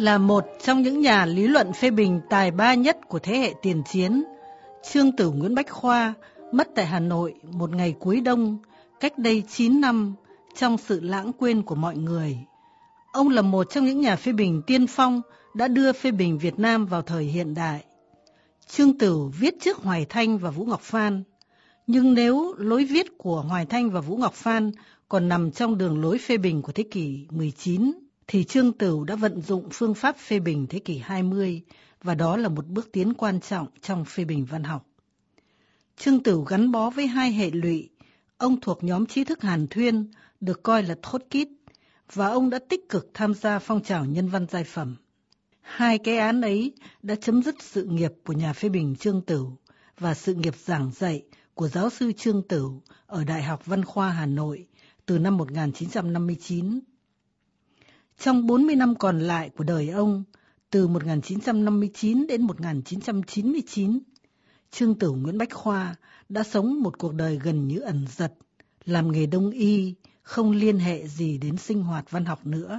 Là một trong những nhà lý luận phê bình tài ba nhất của thế hệ tiền chiến, Chương Tửu Nguyễn Bách Khoa mất tại Hà Nội một ngày cuối đông cách đây 9 năm trong sự lãng quên của mọi người. Ông là một trong những nhà phê bình tiên phong đã đưa phê bình Việt Nam vào thời hiện đại. Chương Tửu viết trước Hoài Thanh và Vũ Ngọc Phan, nhưng nếu lối viết của Hoài Thanh và Vũ Ngọc Phan còn nằm trong đường lối phê bình của thế kỷ 19, thì Chương Tửu đã vận dụng phương pháp phê bình thế kỷ 20, và đó là một bước tiến quan trọng trong phê bình văn học. Chương Tửu gắn bó với hai hệ lụy. Ông thuộc nhóm trí thức Hàn Thuyên, được coi là Trotskyist, và ông đã tích cực tham gia phong trào nhân văn giai phẩm. Hai cái án ấy đã chấm dứt sự nghiệp của nhà phê bình Chương Tửu và sự nghiệp giảng dạy của giáo sư Chương Tửu ở Đại học Văn khoa Hà Nội từ năm 1959. Trong 40 năm còn lại của đời ông, từ 1959 đến 1999, Chương Tửu Nguyễn Bách Khoa đã sống một cuộc đời gần như ẩn dật, làm nghề đông y, không liên hệ gì đến sinh hoạt văn học nữa.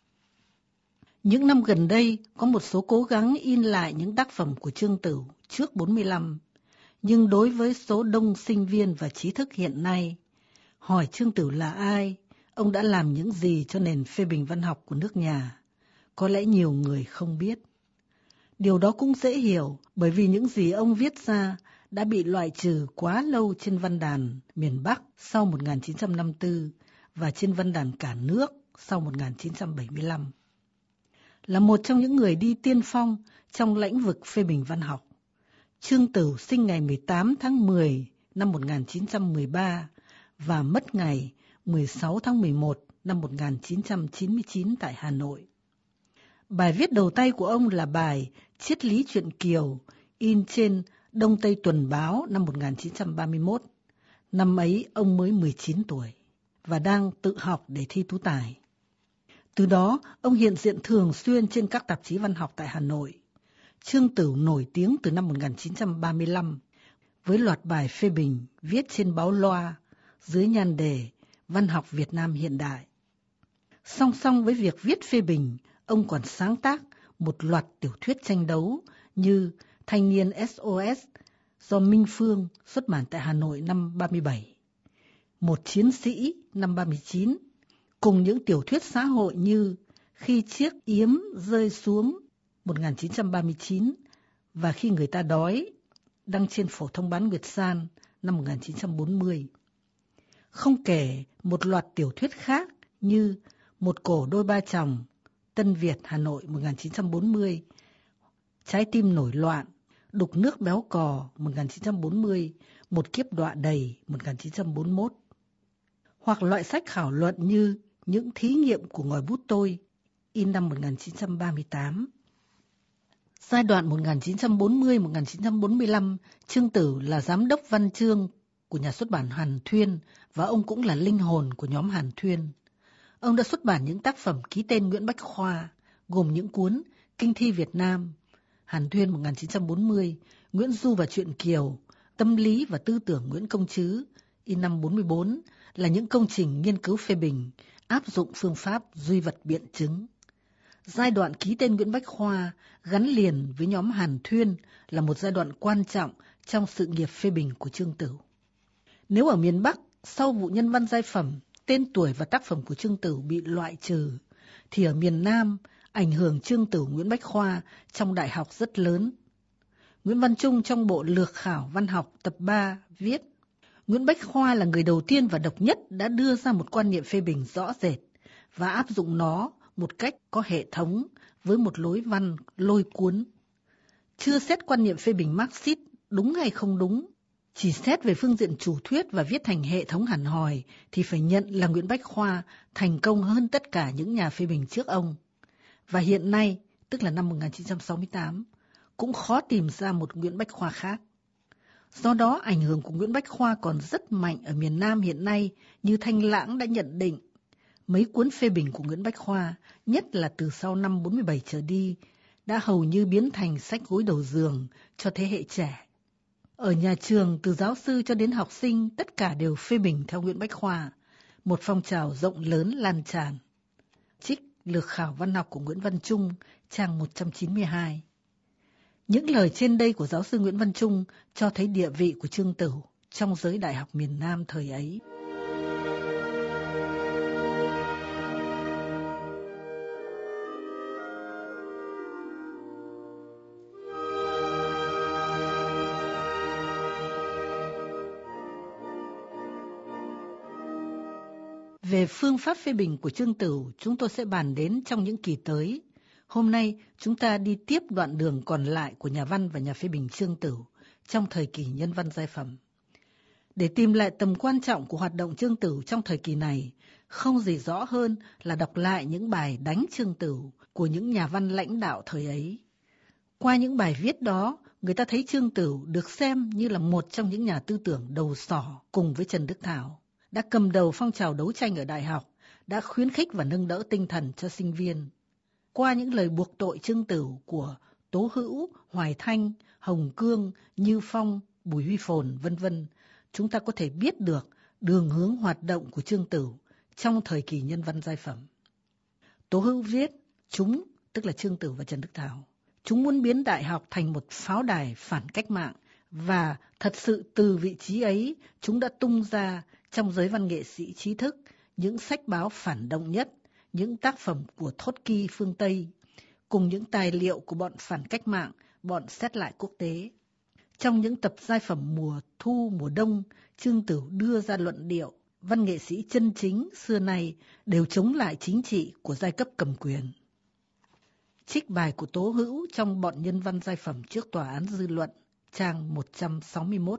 Những năm gần đây, có một số cố gắng in lại những tác phẩm của Chương Tửu trước 45, nhưng đối với số đông sinh viên và trí thức hiện nay, hỏi Chương Tửu là ai, ông đã làm những gì cho nền phê bình văn học của nước nhà, có lẽ nhiều người không biết. Điều đó cũng dễ hiểu, bởi vì những gì ông viết ra đã bị loại trừ quá lâu trên văn đàn miền Bắc sau 1954 và trên văn đàn cả nước sau 1975. Là một trong những người đi tiên phong trong lĩnh vực phê bình văn học, Chương Tửu sinh ngày 18 tháng 10 năm 1913 và mất ngày 16 tháng 11 năm 1999 tại Hà Nội. Bài viết đầu tay của ông là bài Triết lý truyện Kiều, in trên Đông Tây Tuần Báo năm 1931. Năm ấy ông mới 19 tuổi và đang tự học để thi tú tài. Từ đó, ông hiện diện thường xuyên trên các tạp chí văn học tại Hà Nội. Chương Tửu nổi tiếng từ năm 1935 với loạt bài phê bình viết trên báo Loa dưới nhan đề Văn học Việt Nam hiện đại. Song song với việc viết phê bình, ông còn sáng tác một loạt tiểu thuyết tranh đấu như Thanh niên SOS do Minh Phương xuất bản tại Hà Nội năm 37, Một chiến sĩ năm 39, cùng những tiểu thuyết xã hội như Khi chiếc yếm rơi xuống 1939 và Khi người ta đói, đăng trên Phổ thông bán Nguyệt San năm 1940. Không kể một loạt tiểu thuyết khác như Một cổ đôi ba chồng, Tân Việt, Hà Nội 1940, Trái tim nổi loạn, Đục nước béo cò 1940, Một kiếp đọa đầy 1941. Hoặc loại sách khảo luận như Những thí nghiệm của ngòi bút tôi, in năm 1938. Giai đoạn 1940-1945, Chương Tửu là giám đốc văn chương của nhà xuất bản Hàn Thuyên và ông cũng là linh hồn của nhóm Hàn Thuyên. Ông đã xuất bản những tác phẩm ký tên Nguyễn Bách Khoa, gồm những cuốn Kinh thi Việt Nam, Hàn Thuyên 1940, Nguyễn Du và truyện Kiều, Tâm lý và tư tưởng Nguyễn Công Trứ, in năm 44, là những công trình nghiên cứu phê bình, áp dụng phương pháp duy vật biện chứng. Giai đoạn ký tên Nguyễn Bách Khoa gắn liền với nhóm Hàn Thuyên là một giai đoạn quan trọng trong sự nghiệp phê bình của Chương Tửu. Nếu ở miền Bắc, sau vụ nhân văn giai phẩm, tên tuổi và tác phẩm của Chương Tửu bị loại trừ, thì ở miền Nam, ảnh hưởng Chương Tửu Nguyễn Bách Khoa trong đại học rất lớn. Nguyễn Văn Trung trong bộ Lược khảo văn học tập 3 viết, Nguyễn Bách Khoa là người đầu tiên và độc nhất đã đưa ra một quan niệm phê bình rõ rệt và áp dụng nó một cách có hệ thống với một lối văn lôi cuốn. Chưa xét quan niệm phê bình Marxist đúng hay không đúng, chỉ xét về phương diện chủ thuyết và viết thành hệ thống hẳn hòi thì phải nhận là Nguyễn Bách Khoa thành công hơn tất cả những nhà phê bình trước ông. Và hiện nay, tức là năm 1968, cũng khó tìm ra một Nguyễn Bách Khoa khác. Do đó, ảnh hưởng của Nguyễn Bách Khoa còn rất mạnh ở miền Nam hiện nay, như Thanh Lãng đã nhận định. Mấy cuốn phê bình của Nguyễn Bách Khoa, nhất là từ sau năm 47 trở đi, đã hầu như biến thành sách gối đầu giường cho thế hệ trẻ. Ở nhà trường, từ giáo sư cho đến học sinh, tất cả đều phê bình theo Nguyễn Bách Khoa, một phong trào rộng lớn lan tràn. Trích Lược khảo văn học của Nguyễn Văn Trung, trang 192. Những lời trên đây của giáo sư Nguyễn Văn Trung cho thấy địa vị của Chương Tửu trong giới đại học miền Nam thời ấy. Về phương pháp phê bình của Chương Tửu, chúng tôi sẽ bàn đến trong những kỳ tới. Hôm nay, chúng ta đi tiếp đoạn đường còn lại của nhà văn và nhà phê bình Chương Tửu trong thời kỳ nhân văn giai phẩm. Để tìm lại tầm quan trọng của hoạt động Chương Tửu trong thời kỳ này, không gì rõ hơn là đọc lại những bài đánh Chương Tửu của những nhà văn lãnh đạo thời ấy. Qua những bài viết đó, người ta thấy Chương Tửu được xem như là một trong những nhà tư tưởng đầu sỏ cùng với Trần Đức Thảo, đã cầm đầu phong trào đấu tranh ở đại học, đã khuyến khích và nâng đỡ tinh thần cho sinh viên. Qua những lời buộc tội Chương Tửu của Tố Hữu, Hoài Thanh, Hồng Cương, Như Phong, Bùi Huy Phồn, v.v., chúng ta có thể biết được đường hướng hoạt động của Chương Tửu trong thời kỳ nhân văn giai phẩm. Tố Hữu viết, chúng, tức là Chương Tửu và Trần Đức Thảo, chúng muốn biến đại học thành một pháo đài phản cách mạng, và thật sự từ vị trí ấy, chúng đã tung ra trong giới văn nghệ sĩ trí thức những sách báo phản động nhất, những tác phẩm của Trotsky phương Tây, cùng những tài liệu của bọn phản cách mạng, bọn xét lại quốc tế. Trong những tập giai phẩm mùa thu, mùa đông, Chương Tửu đưa ra luận điệu, văn nghệ sĩ chân chính xưa nay đều chống lại chính trị của giai cấp cầm quyền. Trích bài của Tố Hữu trong bọn nhân văn giai phẩm trước tòa án dư luận, trang 161.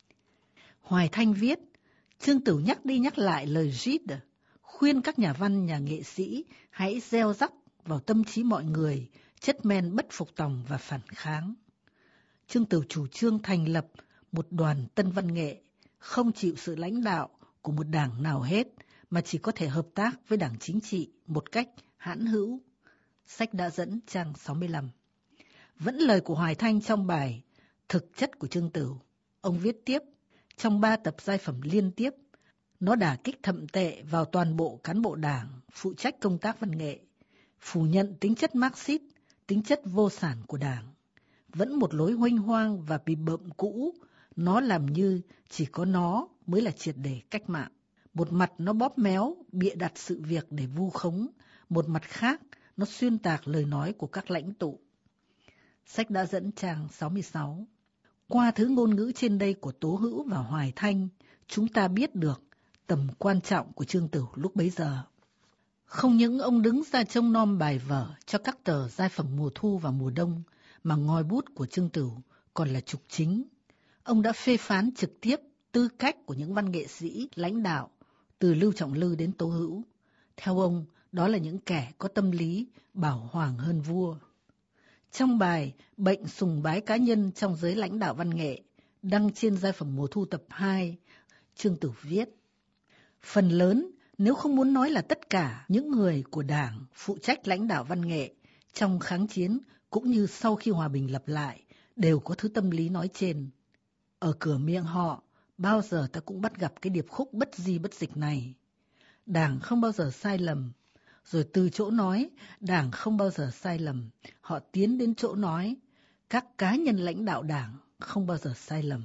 Hoài Thanh viết, Chương Tửu nhắc đi nhắc lại lời Gide, khuyên các nhà văn, nhà nghệ sĩ hãy gieo rắc vào tâm trí mọi người chất men bất phục tòng và phản kháng. Chương Tửu chủ trương thành lập một đoàn tân văn nghệ, không chịu sự lãnh đạo của một đảng nào hết, mà chỉ có thể hợp tác với đảng chính trị một cách hãn hữu. Sách đã dẫn trang 65. Vẫn lời của Hoài Thanh trong bài Thực chất của Chương Tửu. Ông viết tiếp, trong 3 tập giai phẩm liên tiếp, nó đả kích thậm tệ vào toàn bộ cán bộ đảng phụ trách công tác văn nghệ, phủ nhận tính chất Marxist, tính chất vô sản của đảng. Vẫn một lối huênh hoang và bị bợm cũ, nó làm như chỉ có nó mới là triệt để cách mạng. Một mặt nó bóp méo, bịa đặt sự việc để vu khống, một mặt khác nó xuyên tạc lời nói của các lãnh tụ. Sách đã dẫn trang 66. Qua thứ ngôn ngữ trên đây của Tố Hữu và Hoài Thanh, chúng ta biết được tầm quan trọng của Chương Tửu lúc bấy giờ. Không những ông đứng ra trông nom bài vở cho các tờ giai phẩm mùa thu và mùa đông, mà ngòi bút của Chương Tửu còn là trục chính. Ông đã phê phán trực tiếp tư cách của những văn nghệ sĩ lãnh đạo, từ Lưu Trọng Lư đến Tố Hữu. Theo ông, đó là những kẻ có tâm lý bảo hoàng hơn vua. Trong bài Bệnh sùng bái cá nhân trong giới lãnh đạo văn nghệ, đăng trên giai phẩm mùa thu tập 2, Chương Tửu viết, phần lớn, nếu không muốn nói là tất cả những người của đảng phụ trách lãnh đạo văn nghệ trong kháng chiến cũng như sau khi hòa bình lập lại đều có thứ tâm lý nói trên. Ở cửa miệng họ, bao giờ ta cũng bắt gặp cái điệp khúc bất di bất dịch này. Đảng không bao giờ sai lầm. Rồi từ chỗ nói, đảng không bao giờ sai lầm. Họ tiến đến chỗ nói, các cá nhân lãnh đạo đảng không bao giờ sai lầm.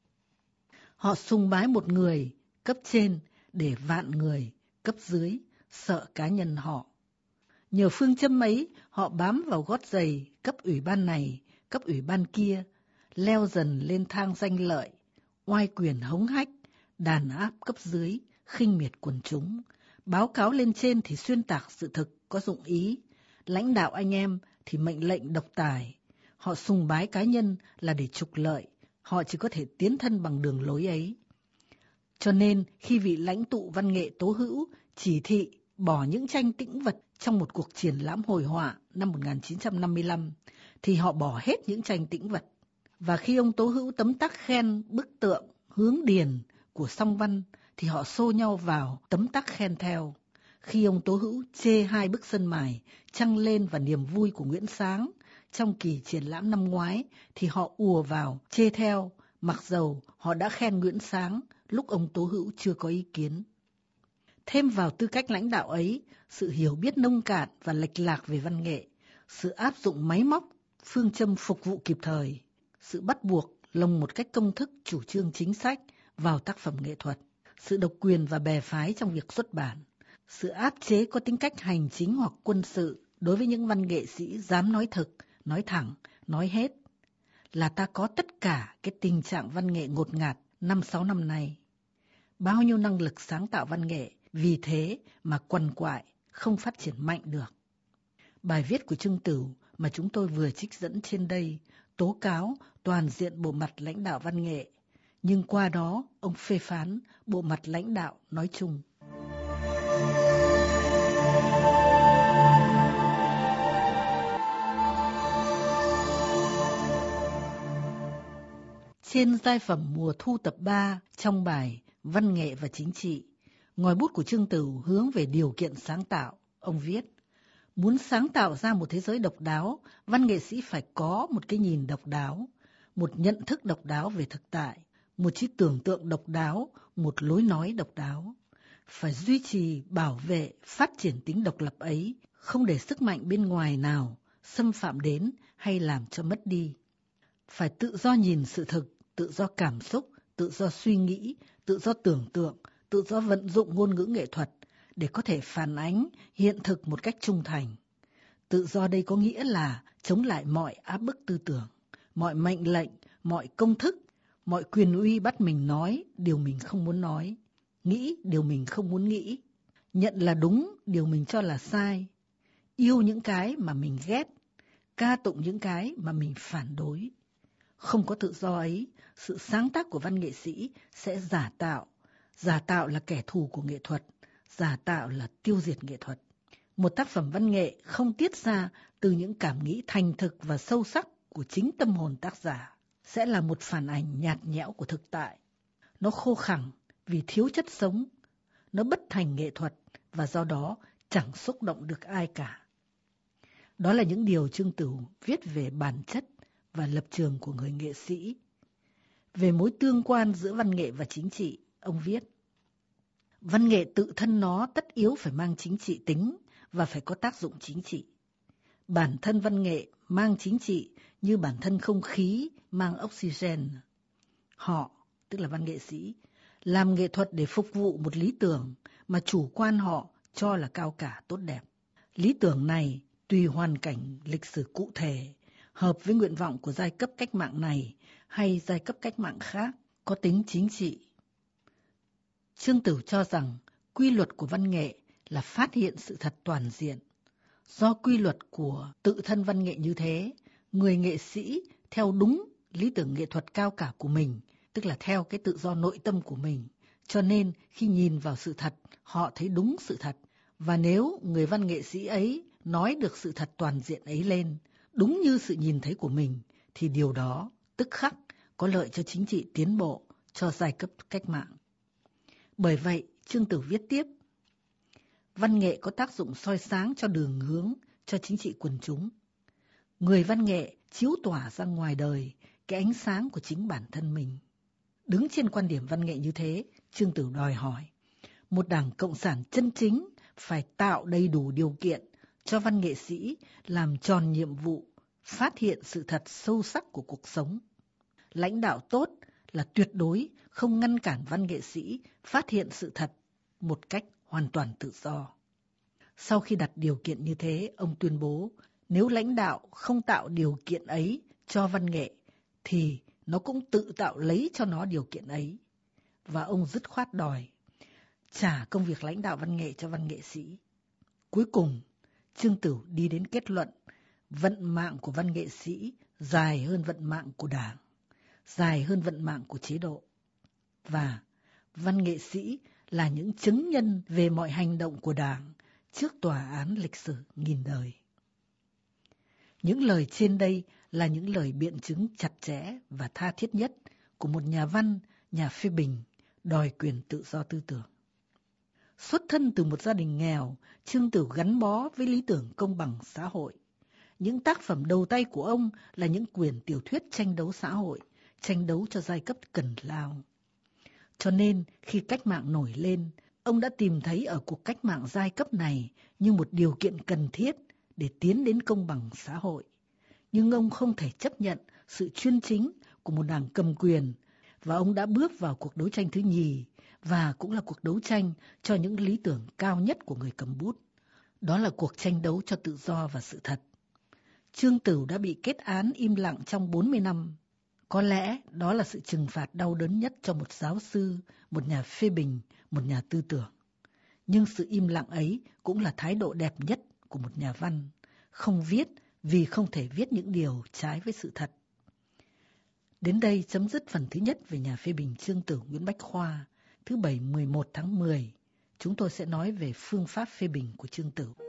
Họ sùng bái một người, cấp trên, để vạn người, cấp dưới, sợ cá nhân họ. Nhờ phương châm ấy, họ bám vào gót giày, cấp ủy ban này, cấp ủy ban kia, leo dần lên thang danh lợi, oai quyền hống hách, đàn áp cấp dưới, khinh miệt quần chúng. Báo cáo lên trên thì xuyên tạc sự thực có dụng ý, lãnh đạo anh em thì mệnh lệnh độc tài. Họ sùng bái cá nhân là để trục lợi, họ chỉ có thể tiến thân bằng đường lối ấy. Cho nên khi vị lãnh tụ văn nghệ Tố Hữu chỉ thị bỏ những tranh tĩnh vật trong một cuộc triển lãm hội họa năm 1955, thì họ bỏ hết những tranh tĩnh vật. Và khi ông Tố Hữu tấm tắc khen bức tượng Hướng Điền của Song Văn, thì họ xô nhau vào tấm tắc khen theo. Khi ông Tố Hữu chê 2 bức Sân Mài Trăng Lên và Niềm Vui của Nguyễn Sáng trong kỳ triển lãm năm ngoái, thì họ ùa vào chê theo, mặc dầu họ đã khen Nguyễn Sáng lúc ông Tố Hữu chưa có ý kiến. Thêm vào tư cách lãnh đạo ấy, sự hiểu biết nông cạn và lệch lạc về văn nghệ, sự áp dụng máy móc, phương châm phục vụ kịp thời, sự bắt buộc lồng một cách công thức chủ trương chính sách vào tác phẩm nghệ thuật, sự độc quyền và bè phái trong việc xuất bản, sự áp chế có tính cách hành chính hoặc quân sự đối với những văn nghệ sĩ dám nói thực, nói thẳng, nói hết, là ta có tất cả cái tình trạng văn nghệ ngột ngạt 5-6 năm nay. Bao nhiêu năng lực sáng tạo văn nghệ vì thế mà quằn quại, không phát triển mạnh được. Bài viết của Trương Tửu mà chúng tôi vừa trích dẫn trên đây tố cáo toàn diện bộ mặt lãnh đạo văn nghệ, nhưng qua đó ông phê phán bộ mặt lãnh đạo nói chung. Trên giai phẩm mùa thu tập 3 trong bài Văn nghệ và chính trị, ngòi bút của Trương Tửu hướng về điều kiện sáng tạo. Ông viết, muốn sáng tạo ra một thế giới độc đáo, văn nghệ sĩ phải có một cái nhìn độc đáo, một nhận thức độc đáo về thực tại, một trí tưởng tượng độc đáo, một lối nói độc đáo. Phải duy trì, bảo vệ, phát triển tính độc lập ấy, không để sức mạnh bên ngoài nào xâm phạm đến hay làm cho mất đi. Phải tự do nhìn sự thực, tự do cảm xúc, tự do suy nghĩ, tự do tưởng tượng, tự do vận dụng ngôn ngữ nghệ thuật để có thể phản ánh hiện thực một cách trung thành. Tự do đây có nghĩa là chống lại mọi áp bức tư tưởng, mọi mệnh lệnh, mọi công thức, mọi quyền uy bắt mình nói điều mình không muốn nói, nghĩ điều mình không muốn nghĩ, nhận là đúng điều mình cho là sai, yêu những cái mà mình ghét, ca tụng những cái mà mình phản đối. Không có tự do ấy, sự sáng tác của văn nghệ sĩ sẽ giả tạo là kẻ thù của nghệ thuật, giả tạo là tiêu diệt nghệ thuật. Một tác phẩm văn nghệ không tiết ra từ những cảm nghĩ thành thực và sâu sắc của chính tâm hồn tác giả, sẽ là một phản ảnh nhạt nhẽo của thực tại. Nó khô khẳng vì thiếu chất sống, nó bất thành nghệ thuật và do đó chẳng xúc động được ai cả. Đó là những điều Trương Tửu viết về bản chất và lập trường của người nghệ sĩ. Về mối tương quan giữa văn nghệ và chính trị, ông viết, văn nghệ tự thân nó tất yếu phải mang chính trị tính và phải có tác dụng chính trị. Bản thân văn nghệ mang chính trị như bản thân không khí mang oxygen. Họ, tức là văn nghệ sĩ, làm nghệ thuật để phục vụ một lý tưởng mà chủ quan họ cho là cao cả tốt đẹp. Lý tưởng này tùy hoàn cảnh lịch sử cụ thể, hợp với nguyện vọng của giai cấp cách mạng này hay giai cấp cách mạng khác, có tính chính trị. Trương Tửu cho rằng quy luật của văn nghệ là phát hiện sự thật toàn diện. Do quy luật của tự thân văn nghệ như thế, người nghệ sĩ theo đúng lý tưởng nghệ thuật cao cả của mình, tức là theo cái tự do nội tâm của mình. Cho nên khi nhìn vào sự thật, họ thấy đúng sự thật. Và nếu người văn nghệ sĩ ấy nói được sự thật toàn diện ấy lên, đúng như sự nhìn thấy của mình, thì điều đó tức khắc có lợi cho chính trị tiến bộ, cho giai cấp cách mạng. Bởi vậy, Trương Tửu viết tiếp, văn nghệ có tác dụng soi sáng cho đường hướng, cho chính trị quần chúng. Người văn nghệ chiếu tỏa ra ngoài đời cái ánh sáng của chính bản thân mình. Đứng trên quan điểm văn nghệ như thế, Trương Tửu đòi hỏi, một đảng cộng sản chân chính phải tạo đầy đủ điều kiện cho văn nghệ sĩ làm tròn nhiệm vụ, phát hiện sự thật sâu sắc của cuộc sống. Lãnh đạo tốt là tuyệt đối không ngăn cản văn nghệ sĩ phát hiện sự thật một cách hoàn toàn tự do. Sau khi đặt điều kiện như thế, ông tuyên bố nếu lãnh đạo không tạo điều kiện ấy cho văn nghệ thì nó cũng tự tạo lấy cho nó điều kiện ấy. Và ông dứt khoát đòi trả công việc lãnh đạo văn nghệ cho văn nghệ sĩ. Cuối cùng, Trương Tửu đi đến kết luận vận mạng của văn nghệ sĩ dài hơn vận mạng của đảng, dài hơn vận mạng của chế độ. Và văn nghệ sĩ là những chứng nhân về mọi hành động của đảng trước tòa án lịch sử nghìn đời. Những lời trên đây là những lời biện chứng chặt chẽ và tha thiết nhất của một nhà văn, nhà phê bình, đòi quyền tự do tư tưởng. Xuất thân từ một gia đình nghèo, Trương Tửu gắn bó với lý tưởng công bằng xã hội. Những tác phẩm đầu tay của ông là những quyển tiểu thuyết tranh đấu xã hội, tranh đấu cho giai cấp cần lao. Cho nên, khi cách mạng nổi lên, Ông đã tìm thấy ở cuộc cách mạng giai cấp này như một điều kiện cần thiết để tiến đến công bằng xã hội. Nhưng ông không thể chấp nhận sự chuyên chính của một đảng cầm quyền, và ông đã bước vào cuộc đấu tranh thứ nhì, và cũng là cuộc đấu tranh cho những lý tưởng cao nhất của người cầm bút. Đó là cuộc tranh đấu cho tự do và sự thật. Chương Tửu đã bị kết án im lặng trong 40 năm. Có lẽ đó là sự trừng phạt đau đớn nhất cho một giáo sư, một nhà phê bình, một nhà tư tưởng. Nhưng sự im lặng ấy cũng là thái độ đẹp nhất của một nhà văn, không viết vì không thể viết những điều trái với sự thật. Đến đây chấm dứt phần thứ nhất về nhà phê bình Chương Tửu Nguyễn Bách Khoa. Thứ Bảy 11 tháng 10, chúng tôi sẽ nói về phương pháp phê bình của Chương Tửu.